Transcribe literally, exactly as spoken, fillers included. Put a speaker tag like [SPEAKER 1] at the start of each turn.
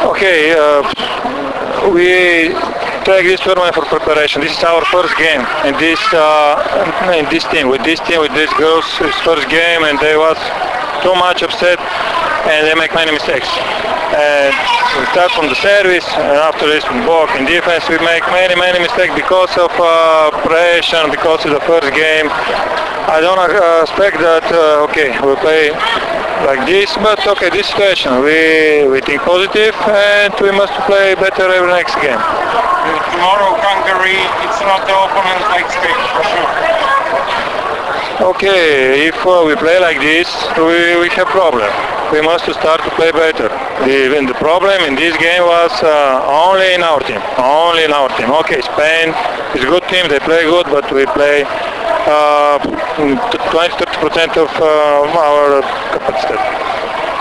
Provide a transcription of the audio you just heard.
[SPEAKER 1] Okay, uh, we take this tournament for preparation. This is our first game in this uh, in this team with this team with these girls. It's first game, and they was too much upset, and they make many mistakes. And we start from the service, and after this we walk in defense. We make many many mistakes because of uh, pressure, because it's the first game. I don't uh, expect that. Uh, okay, we play like this, but okay, this situation, we we think positive, and we must play better every next game.
[SPEAKER 2] Tomorrow, Hungary, it's not the opponent I expect for sure.
[SPEAKER 1] Okay, if uh, we play like this, we, we have problem. We must start to play better. The, the problem in this game was uh, only in our team, only in our team. Okay, Spain is a good team, they play good, but we play uh, twenty to thirty percent of uh, our capacity.